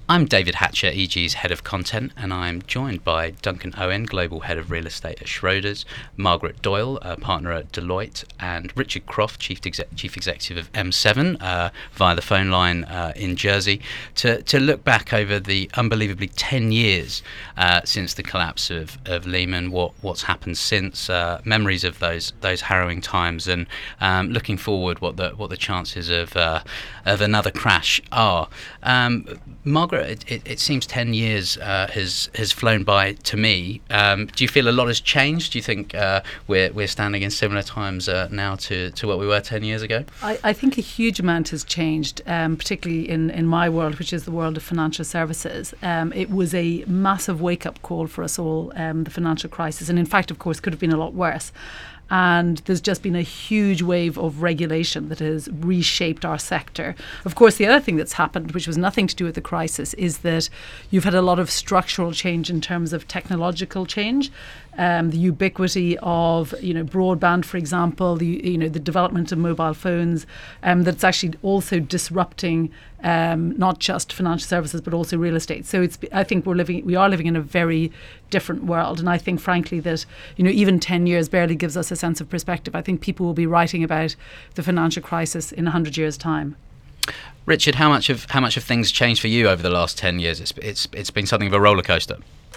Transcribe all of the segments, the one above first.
I'm David Hatcher, EG's Head of Content, and I'm joined by Duncan Owen, Global Head of Real Estate at Schroders, Margaret Doyle, a partner at Deloitte, and Richard Croft, Chief Executive of M7, via the phone line in Jersey, to look back over the unbelievably 10 years since the collapse of Lehman, what's happened since, memories of those harrowing times, and looking forward what the chances of another crash are. Margaret, it seems 10 years has flown by to me. Do you feel a lot has changed? Do you think we're standing in similar times now to what we were 10 years ago? I think a huge amount has changed, particularly in my world, which is the world of financial services. It was a massive wake-up call for us all, the financial crisis, and in fact, of course, could have been a lot worse. And there's just been a huge wave of regulation that has reshaped our sector. Of course, the other thing that's happened, which was nothing to do with the crisis, is that you've had a lot of structural change in terms of technological change. The ubiquity of broadband, for example, the development of mobile phones, that's actually also disrupting not just financial services but also real estate. So I think we are living in a very different world, and I think frankly that even 10 years barely gives us a sense of perspective. I think people will be writing about the financial crisis in 100 years' time. Richard, how much of things changed for you over the last 10 years? It's been something of a roller coaster.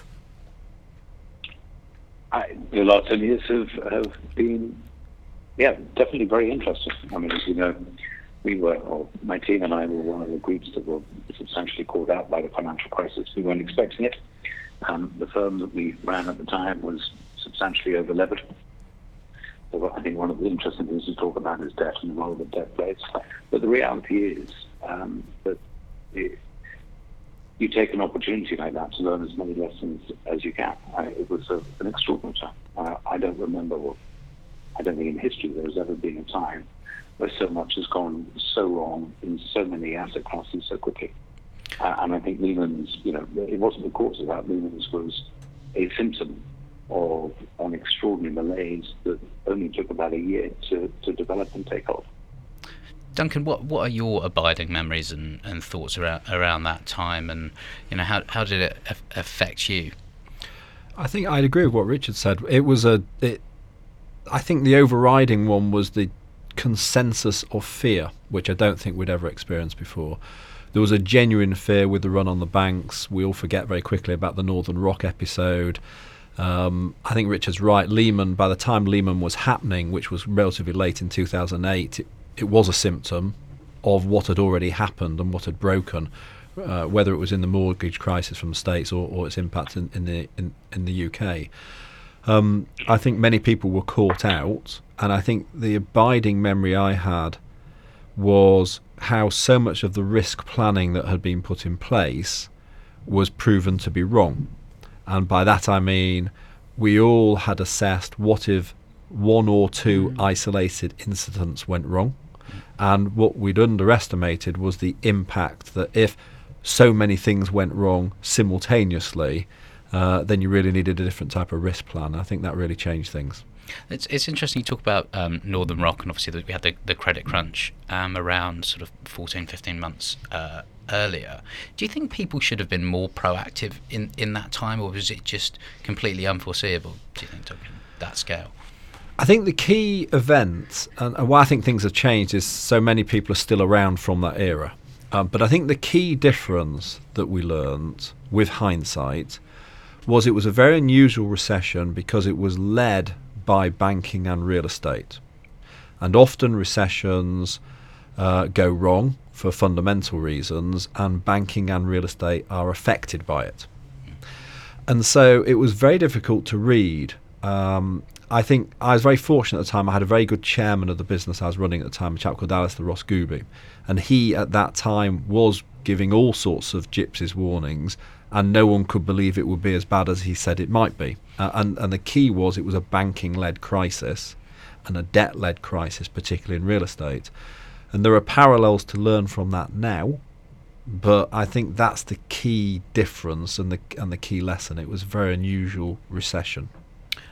The last 10 years have been, definitely very interesting. I mean, as you know, my team and I were one of the groups that were substantially caught out by the financial crisis. We weren't expecting it. The firm that we ran at the time was substantially over-levered. So I think one of the interesting things to talk about is debt and the role that debt plays. But the reality is that you take an opportunity like that to learn as many lessons as you can. It was an extraordinary time. I don't think in history there's ever been a time where so much has gone so wrong in so many asset classes so quickly. And I think Lehman's, it wasn't the cause of that. Lehman's was a symptom of an extraordinary malaise that only took about a year to develop and take off. Duncan, what are your abiding memories and thoughts around that time, and how did it affect you? I think I'd agree with what Richard said. I think the overriding one was the consensus of fear, which I don't think we'd ever experienced before. There was a genuine fear with the run on the banks. We all forget very quickly about the Northern Rock episode. I think Richard's right. Lehman, by the time Lehman was happening, which was relatively late in 2008, it was a symptom of what had already happened and what had broken, whether it was in the mortgage crisis from the States or its impact in the UK. I think many people were caught out, and I think the abiding memory I had was how so much of the risk planning that had been put in place was proven to be wrong. And by that I mean we all had assessed what if one or two isolated incidents went wrong, and what we'd underestimated was the impact that if so many things went wrong simultaneously, then you really needed a different type of risk plan. I think that really changed things. It's interesting you talk about Northern Rock, and obviously we had the credit crunch around sort of 14, 15 months earlier. Do you think people should have been more proactive in that time, or was it just completely unforeseeable, do you think, Duncan, that scale? I think the key event, and why I think things have changed, is so many people are still around from that era. But I think the key difference that we learned with hindsight was it was a very unusual recession because it was led by banking and real estate. And often recessions go wrong for fundamental reasons, and banking and real estate are affected by it. And so it was very difficult to read. I think I was very fortunate at the time. I had a very good chairman of the business I was running at the time, a chap called Alistair Ross-Gooby, and he at that time was giving all sorts of gypsies warnings, and no one could believe it would be as bad as he said it might be. And the key was it was a banking-led crisis and a debt-led crisis, particularly in real estate. And there are parallels to learn from that now, but I think that's the key difference and the key lesson. It was a very unusual recession.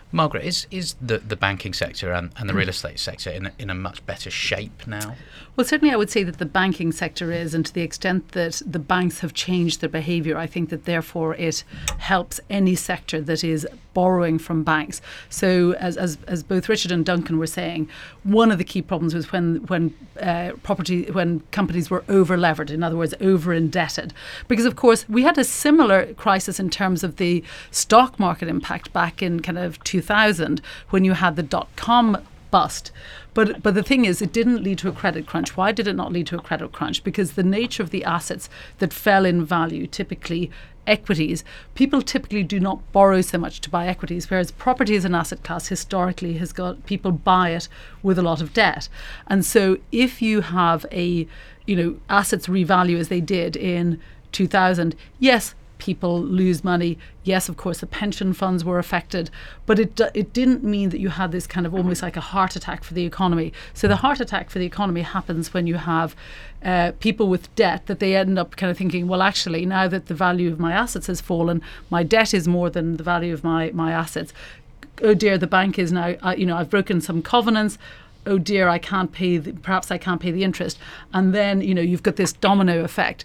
Margaret, is the banking sector and the real estate sector in a much better shape now? Well, certainly I would say that the banking sector is, and to the extent that the banks have changed their behaviour, I think that therefore it helps any sector that is borrowing from banks. So as both Richard and Duncan were saying, one of the key problems was when companies were over levered, in other words, over indebted. Because of course we had a similar crisis in terms of the stock market impact back in kind of 2000 when you had the dot-com bust. But the thing is, it didn't lead to a credit crunch. Why did it not lead to a credit crunch? Because the nature of the assets that fell in value, typically equities, people typically do not borrow so much to buy equities, whereas property as an asset class historically has got people buy it with a lot of debt. And so if you have assets revalue as they did in 2000, yes, people lose money. Yes, of course, the pension funds were affected, but it didn't mean that you had this kind of almost like a heart attack for the economy. So the heart attack for the economy happens when you have people with debt that they end up kind of thinking, well, actually, now that the value of my assets has fallen, my debt is more than the value of my assets. Oh dear, the bank is now, I've broken some covenants. Oh dear, perhaps I can't pay the interest. And then, you've got this domino effect.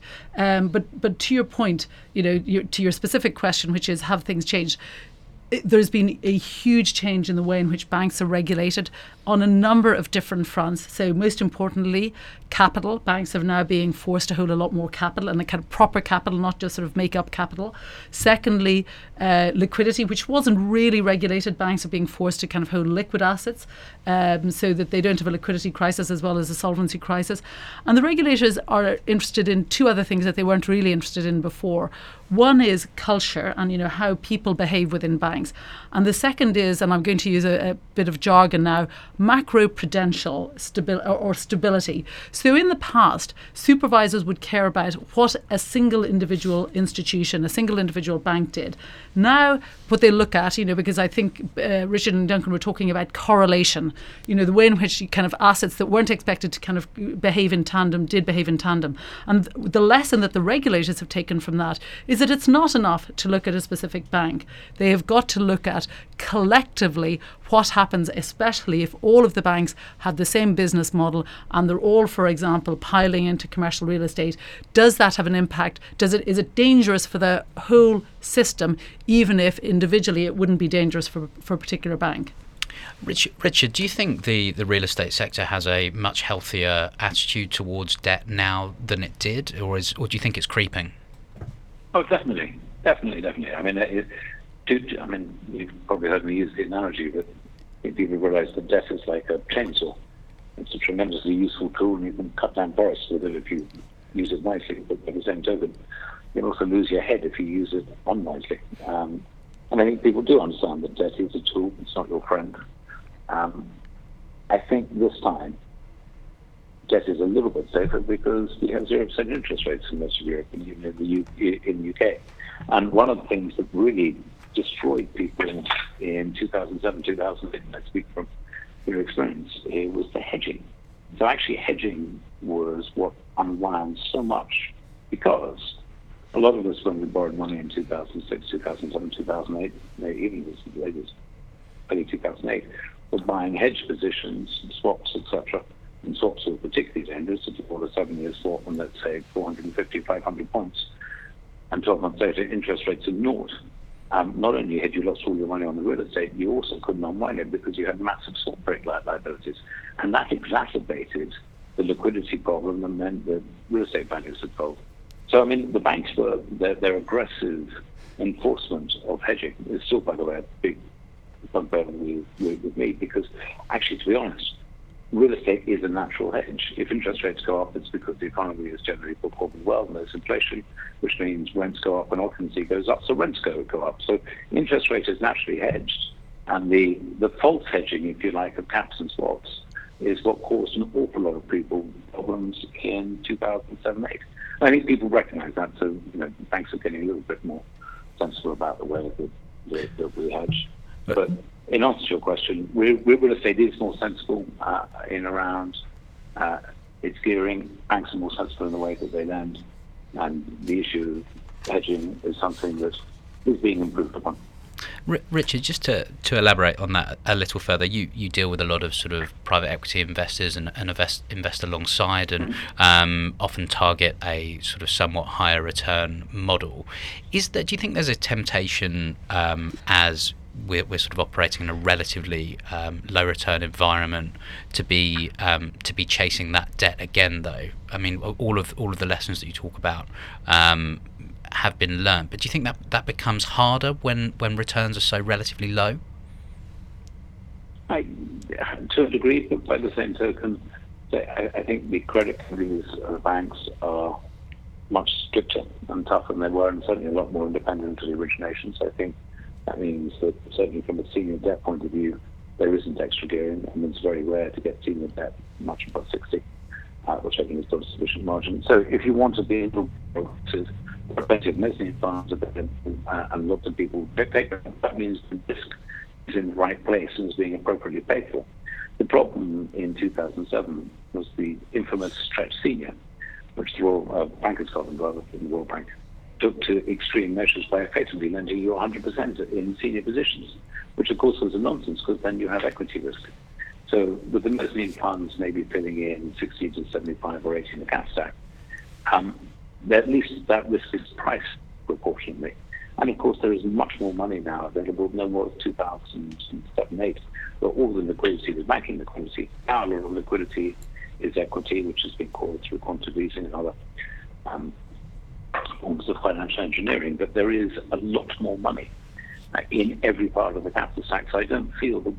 But to your point, to your specific question, which is, have things changed? There's been a huge change in the way in which banks are regulated on a number of different fronts. So most importantly, capital. Banks are now being forced to hold a lot more capital, and a kind of proper capital, not just sort of make up capital. Secondly, liquidity, which wasn't really regulated. Banks are being forced to kind of hold liquid assets so that they don't have a liquidity crisis as well as a solvency crisis. And the regulators are interested in two other things that they weren't really interested in before. One is culture and, how people behave within banks. And the second is, and I'm going to use a bit of jargon now, macroprudential stability. So in the past, supervisors would care about what a single individual institution, a single individual bank did. Now, what they look at, because I think Richard and Duncan were talking about correlation, the way in which kind of assets that weren't expected to kind of behave in tandem did behave in tandem. And the lesson that the regulators have taken from that is that it's not enough to look at a specific bank. They have got to look at collectively what happens, especially if all of the banks have the same business model and they're all, for example, piling into commercial real estate. Does that have an impact? Is it dangerous for the whole system, even if individually it wouldn't be dangerous for a particular bank? Richard, do you think the real estate sector has a much healthier attitude towards debt now than it did, or do you think it's creeping? Oh, definitely. I mean, you've probably heard me use the analogy that people realize that debt is like a chainsaw. It's a tremendously useful tool, and you can cut down forests with it if you use it nicely. But by the same token, you can also lose your head if you use it unwisely. And I think people do understand that debt is a tool; it's not your friend. I think this time, debt is a little bit safer because we have 0% interest rates in most of Europe and even in the UK. And one of the things that really destroyed people in 2007, 2008, I speak from your experience, it was the hedging. So actually hedging was what unwound so much, because a lot of us, when we borrowed money in 2006, 2007, 2008, even as late as early 2008, were buying hedge positions, swaps, etc. And swaps were particularly dangerous if you bought a 7-year swap on, let's say, 450, 500 points. And 12 months later, interest rates are naught. Not only had you lost all your money on the real estate, you also couldn't unwind it because you had massive swap break liabilities. And that exacerbated the liquidity problem and meant that real estate values had fallen. So, I mean, the banks were, their aggressive enforcement of hedging is still, by the way, a big bugbear with me, because actually, to be honest, real estate is a natural hedge. If interest rates go up, it's because the economy is generally performing well and there's inflation, which means rents go up and occupancy goes up, so rents go up. So interest rate is naturally hedged. And the false hedging, if you like, of caps and swaps is what caused an awful lot of people problems in 2007-8. I think people recognize that, so banks are getting a little bit more sensible about the way that we hedge. But in answer to your question, real estate is more sensible in around its gearing. Banks are more sensible in the way that they lend, and the issue of hedging is something that is being improved upon. Richard, just to elaborate on that a little further, you deal with a lot of sort of private equity investors and invest alongside, and often target a sort of somewhat higher return model. Do you think there's a temptation as we're sort of operating in a relatively low return environment to be chasing that debt again, though? I mean, all of the lessons that you talk about have been learned, but do you think that becomes harder when returns are so relatively low? To a degree, but by the same token, I think the credit committees of banks are much stricter and tougher than they were, and certainly a lot more independent of the origination. So I think that means that certainly from a senior debt point of view, there isn't extra gearing, and it's very rare to get senior debt much above 60, which I think is still a sufficient margin. So if you want to be able to plenty of mezzanine funds and lots of people take that means the risk is in the right place and is being appropriately paid for. The problem in 2007 was the infamous stretch senior, which the Royal Bank of Scotland, rather than the Royal Bank, took to extreme measures by effectively lending you 100% in senior positions, which of course was a nonsense because then you have equity risk. So with the mezzanine funds maybe filling in 60 to 75 or 80 in the cap stack, at least that risk is priced proportionately. And of course, there is much more money now available, no more of 2007-8, but all the liquidity was banking liquidity. Our level of liquidity is equity, which has been called through quantitative easing and other forms of financial engineering. But there is a lot more money in every part of the capital stack. So I don't feel that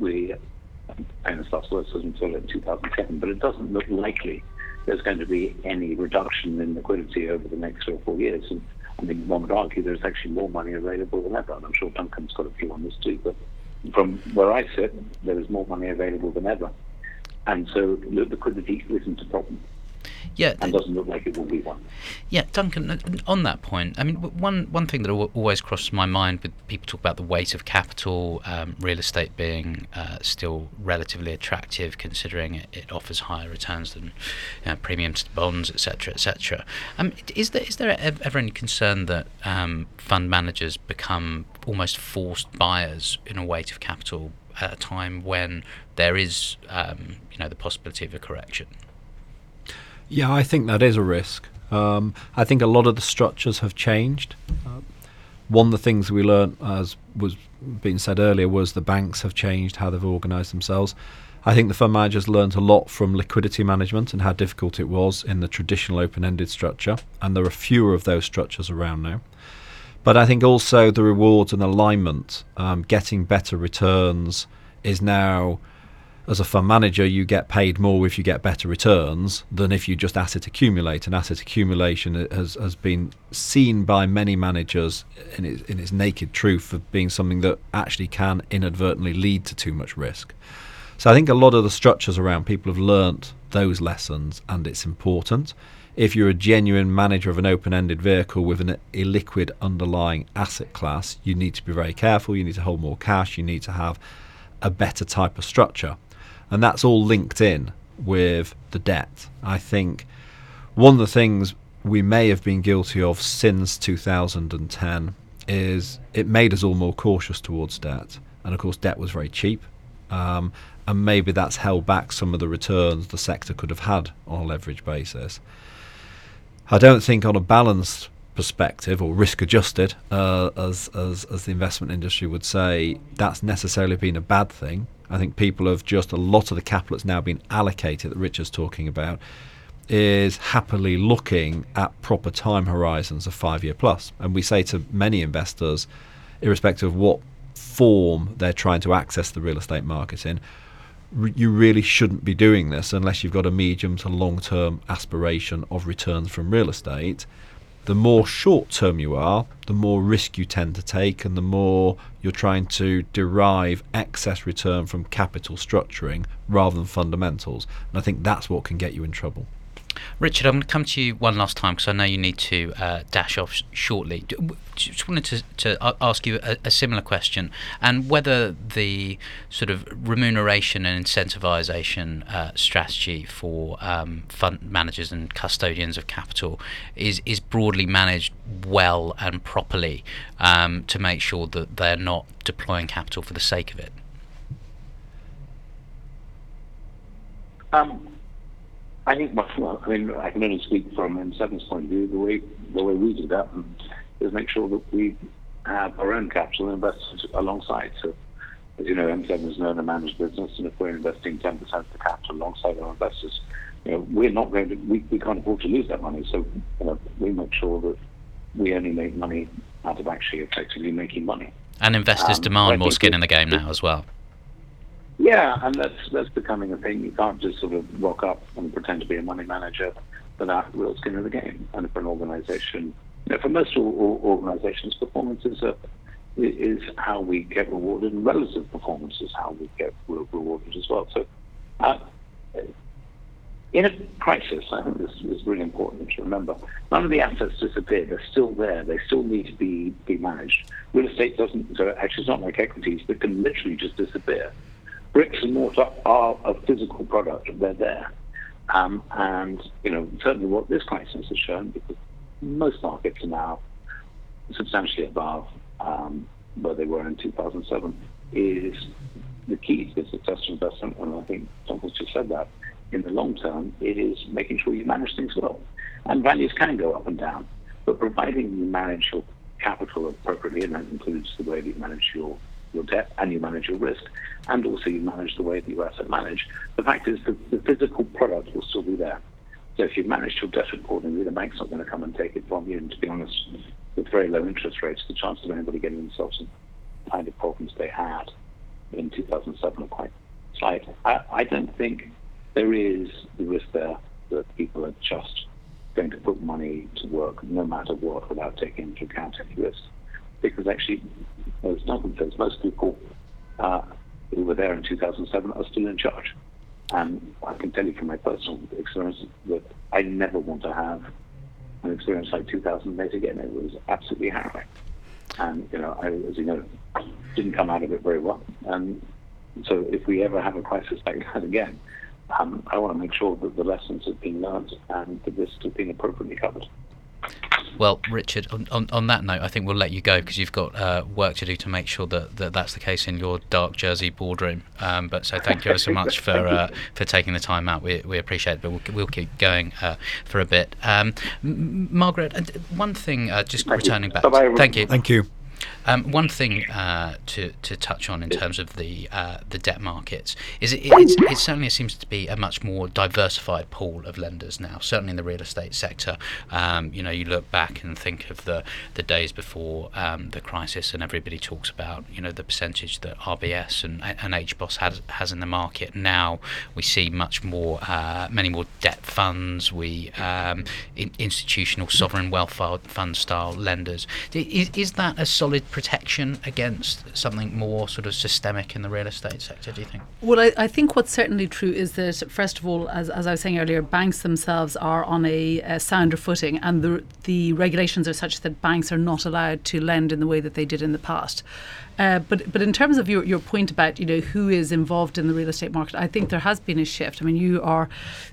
and the stuff was until in 2007, but it doesn't look likely there's going to be any reduction in liquidity over the next 3 or 4 years. And I mean, one would argue there's actually more money available than ever, and I'm sure Duncan's got a view on this too, but from where I sit, there is more money available than ever. And so liquidity isn't a problem. Yeah, and doesn't look like it will be one. Yeah, Duncan, on that point, I mean, one thing that always crosses my mind with people talk about the weight of capital, real estate being still relatively attractive considering it offers higher returns than premiums to bonds, etc., etc. Is there ever any concern that fund managers become almost forced buyers in a weight of capital at a time when there is the possibility of a correction? Yeah, I think that is a risk. I think a lot of the structures have changed. One of the things we learned, as was being said earlier, was the banks have changed how they've organised themselves. I think the fund managers learned a lot from liquidity management and how difficult it was in the traditional open-ended structure, and there are fewer of those structures around now. But I think also the rewards and alignment, getting better returns is now, as a fund manager, you get paid more if you get better returns than if you just asset accumulate. And asset accumulation has been seen by many managers in its naked truth of being something that actually can inadvertently lead to too much risk. So I think a lot of the structures around people have learnt those lessons, and it's important. If you're a genuine manager of an open-ended vehicle with an illiquid underlying asset class, you need to be very careful, you need to hold more cash, you need to have a better type of structure. And that's all linked in with the debt. I think one of the things we may have been guilty of since 2010 is it made us all more cautious towards debt. And of course, debt was very cheap. And maybe that's held back some of the returns the sector could have had on a leverage basis. I don't think on a balanced perspective or risk adjusted, as the investment industry would say, that's necessarily been a bad thing. I think people have just, a lot of the capital that's now been allocated that Richard's talking about is happily looking at proper time horizons of 5-year plus. And we say to many investors, irrespective of what form they're trying to access the real estate market in, you really shouldn't be doing this unless you've got a medium to long-term aspiration of returns from real estate. The more short-term you are, the more risk you tend to take, and the more you're trying to derive excess return from capital structuring rather than fundamentals. And I think that's what can get you in trouble. Richard, I'm going to come to you one last time because I know you need to dash off shortly. Just wanted to ask you a similar question, and whether the sort of remuneration and incentivisation strategy for fund managers and custodians of capital is broadly managed well and properly to make sure that they're not deploying capital for the sake of it. I think, well, I mean, I can only speak from M7's point of view. The way we do that is make sure that we have our own capital invested alongside. So, as you know, M7 is an owner-managed business, and if we're investing 10% of the capital alongside our investors, we're not going to, we can't afford to lose that money. So, we make sure that we only make money out of actually effectively making money. And investors demand more skin in the game now as well. Yeah, and that's becoming a thing. You can't just sort of rock up and pretend to be a money manager without real skin in the game. And for an organisation, for most organisations, performance is how we get rewarded, and relative performance is how we get rewarded as well. So, in a crisis, I think this is really important to remember. None of the assets disappear; they're still there. They still need to be managed. Real estate doesn't. So actually, it's not like equities that can literally just disappear. Bricks and mortar are a physical product; they're there, and certainly what this crisis has shown, because most markets are now substantially above where they were in 2007, is the key to successful investment. And I think Duncan's just said that in the long term, it is making sure you manage things well, and values can go up and down, but providing you manage your capital appropriately, and that includes the way that you manage your debt and you manage your risk, and also you manage the way that you asset manage. The fact is that the physical product will still be there. So if you've managed your debt accordingly, the bank's not going to come and take it from you. And to be honest, with very low interest rates, the chances of anybody getting themselves in the kind of problems they had in 2007 are quite slight. I don't think there is the risk there that people are just going to put money to work no matter what without taking into account any risk. Because actually, as Duncan says, most people who were there in 2007 are still in charge. And I can tell you from my personal experience that I never want to have an experience like 2008 again. It was absolutely harrowing. And, I, as you know, didn't come out of it very well. And so if we ever have a crisis like that again, I want to make sure that the lessons have been learned and the risks have been appropriately covered. Well, Richard, on that note, I think we'll let you go because you've got work to do to make sure that that's the case in your dark Jersey boardroom. But so thank you ever so much for taking the time out. We appreciate it, but we'll keep going for a bit. Margaret, one thing, just returning back. Bye-bye. Thank you. Thank you. One thing to touch on in terms of the debt markets is it certainly seems to be a much more diversified pool of lenders now. Certainly in the real estate sector, you look back and think of the days before the crisis, and everybody talks about the percentage that RBS and HBOS has in the market. Now we see much more, many more debt funds. Institutional sovereign wealth fund style lenders. Is that a solid protection against something more sort of systemic in the real estate sector, do you think? Well, I think what's certainly true is that, first of all, as I was saying earlier, banks themselves are on a sounder footing, and the regulations are such that banks are not allowed to lend in the way that they did in the past. But in terms of your point about who is involved in the real estate market, I think there has been a shift. I mean, you are,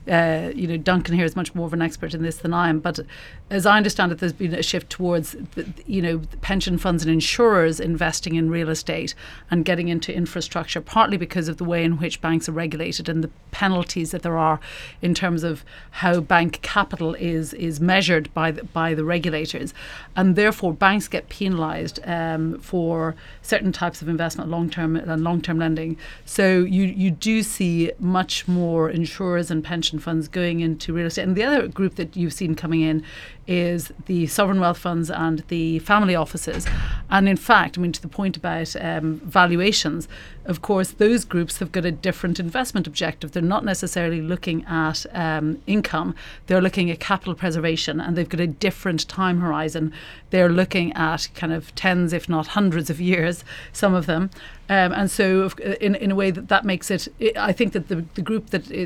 Duncan here is much more of an expert in this than I am. But as I understand it, there's been a shift towards pension funds and insurers investing in real estate and getting into infrastructure, partly because of the way in which banks are regulated and the penalties that there are in terms of how bank capital is measured by the regulators, and therefore banks get penalised for certain types of investment, long-term lending. So you do see much more insurers and pension funds going into real estate. And the other group that you've seen coming in is the sovereign wealth funds and the family offices. And in fact, I mean, to the point about valuations, of course, those groups have got a different investment objective. They're not necessarily looking at income. They're looking at capital preservation, and they've got a different time horizon. They're looking at kind of tens, if not hundreds of years, some of them. And so in a way that makes it, I think that the group that it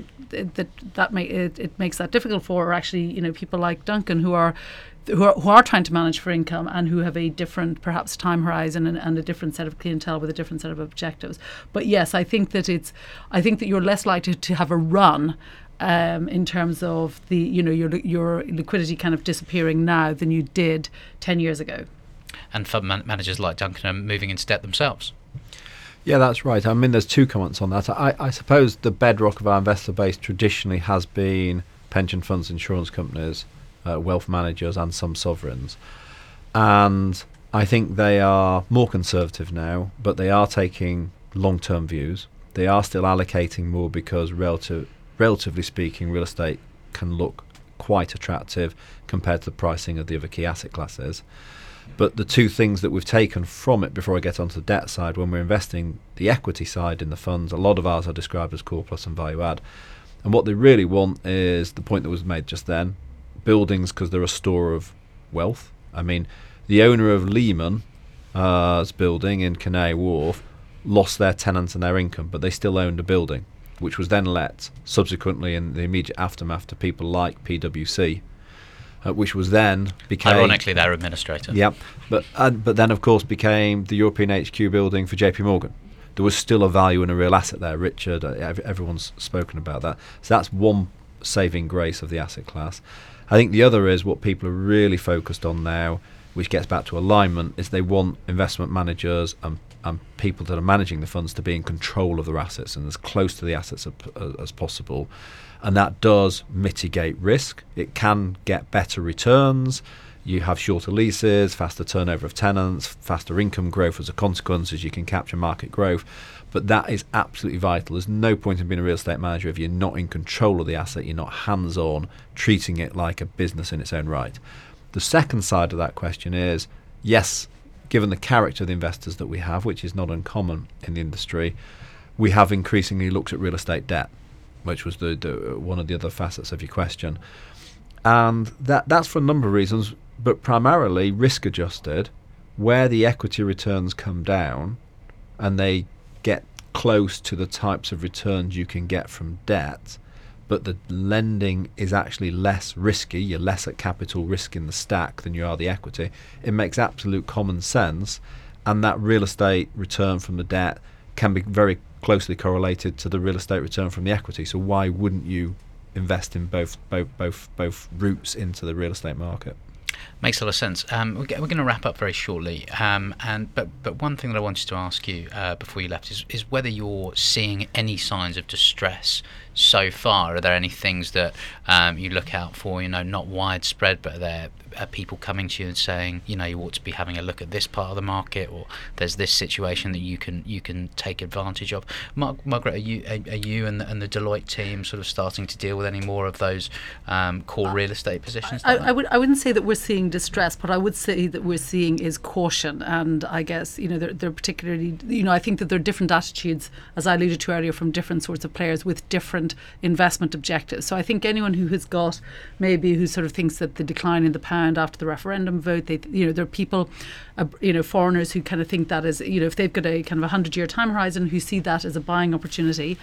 makes that difficult for are actually, you know, people like Duncan who are trying to manage for income and who have a different perhaps time horizon and a different set of clientele with a different set of objectives. But yes, I think that you're less likely to have a run in terms of the, you know, your liquidity kind of disappearing now than you did 10 years ago. And fund managers like Duncan are moving into debt themselves. Yeah, that's right. I mean, there's two comments on that. I suppose the bedrock of our investor base traditionally has been pension funds, insurance companies, wealth managers and some sovereigns. And I think they are more conservative now, but they are taking long-term views. They are still allocating more because relatively speaking, real estate can look quite attractive compared to the pricing of the other key asset classes. But the two things that we've taken from it, before I get onto the debt side, when we're investing the equity side in the funds, a lot of ours are described as core plus and value add. And what they really want is the point that was made just then, buildings because they're a store of wealth. I mean, the owner of Lehman's building in Canary Wharf lost their tenants and their income, but they still owned a building, which was then let subsequently in the immediate aftermath to people like PwC, which was then became... Ironically, their administrator. Yeah, but then, of course, became the European HQ building for JP Morgan. There was still a value and a real asset there. Richard, everyone's spoken about that. So that's one saving grace of the asset class. I think the other is what people are really focused on now, which gets back to alignment, is they want investment managers and people that are managing the funds to be in control of their assets and as close to the assets as possible. And that does mitigate risk. It can get better returns. You have shorter leases, faster turnover of tenants, faster income growth as a consequence, as you can capture market growth. But that is absolutely vital. There's no point in being a real estate manager if you're not in control of the asset, you're not hands-on, treating it like a business in its own right. The second side of that question is, yes, given the character of the investors that we have, which is not uncommon in the industry, we have increasingly looked at real estate debt, which was the one of the other facets of your question. And that's for a number of reasons, but primarily risk-adjusted, where the equity returns come down and they get close to the types of returns you can get from debt, but the lending is actually less risky, you're less at capital risk in the stack than you are the equity, it makes absolute common sense, and that real estate return from the debt can be very closely correlated to the real estate return from the equity. So why wouldn't you invest in both routes into the real estate market? Makes a lot of sense. We're going to wrap up very shortly, but one thing that I wanted to ask you before you left is whether you're seeing any signs of distress so far. Are there any things that you look out for? You know, not widespread, but are people coming to you and saying, you know, you ought to be having a look at this part of the market, or there's this situation that you can take advantage of? Margaret, are you and the Deloitte team sort of starting to deal with any more of those core real estate positions? I wouldn't say that we're seeing distress, but I would say that we're seeing is caution. And I guess, you know, they're particularly, you know, I think that there are different attitudes, as I alluded to earlier, from different sorts of players with different investment objectives. So I think anyone who has got who sort of thinks that the decline in the pound after the referendum vote, there are people, foreigners who kind of think that is, you know, if they've got a kind of 100-year time horizon, who see that as a buying opportunity.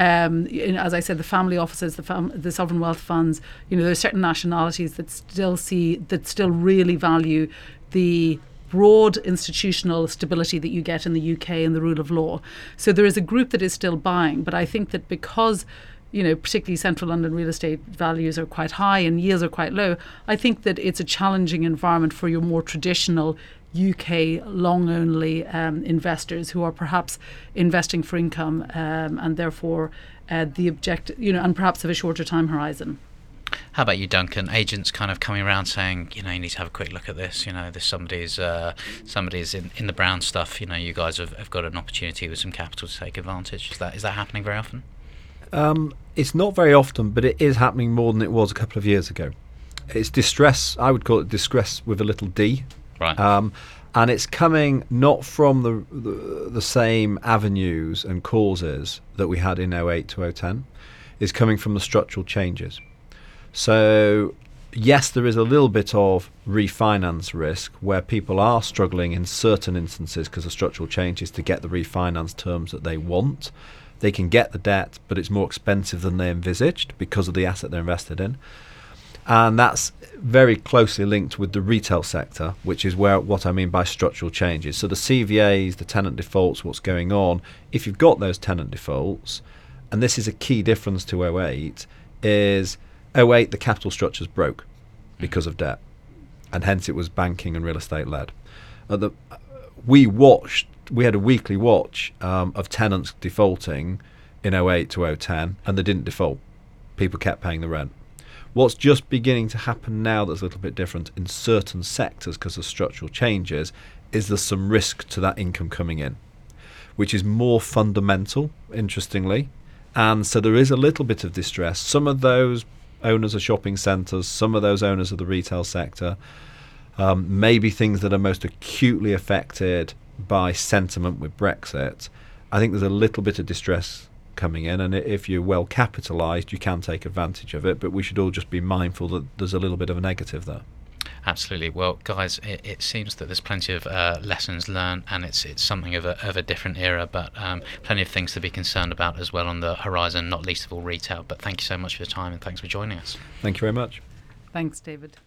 As I said, the family offices, the sovereign wealth funds, you know, there are certain nationalities that still really value the broad institutional stability that you get in the UK and the rule of law. So there is a group that is still buying, but I think that because, you know, particularly central London real estate values are quite high and yields are quite low, I think that it's a challenging environment for your more traditional UK long-only investors who are perhaps investing for income and therefore the objective, you know, and perhaps have a shorter time horizon. How about you, Duncan? Agents kind of coming around saying, you know, you need to have a quick look at this. You know, there's somebody's in the brown stuff. You know, you guys have got an opportunity with some capital to take advantage. Is that happening very often? It's not very often, but it is happening more than it was a couple of years ago. It's distress. I would call it distress with a little d. Right. And it's coming not from the same avenues and causes that we had in 08 to 010. It's coming from the structural changes. So yes, there is a little bit of refinance risk where people are struggling in certain instances because of structural changes to get the refinance terms that they want. They can get the debt, but it's more expensive than they envisaged because of the asset they're invested in. And that's very closely linked with the retail sector, which is what I mean by structural changes. So the CVAs, the tenant defaults, what's going on, if you've got those tenant defaults, and this is a key difference to 08, is 08 the capital structures broke because of debt, and hence it was banking and real estate led. We had a weekly watch of tenants defaulting in 08 to 010, and they didn't default. People kept paying the rent. What's just beginning to happen now that's a little bit different in certain sectors because of structural changes is there's some risk to that income coming in, which is more fundamental, interestingly. And so there is a little bit of distress. Some of those owners of shopping centres, some of those owners of the retail sector, maybe things that are most acutely affected by sentiment with Brexit. I think there's a little bit of distress coming in, and if you're well capitalised, you can take advantage of it, but we should all just be mindful that there's a little bit of a negative there. Absolutely. Well, guys, it seems that there's plenty of lessons learned, and it's something of a different era, but plenty of things to be concerned about as well on the horizon, not least of all retail. But thank you so much for your time, and thanks for joining us. Thank you very much. Thanks, David.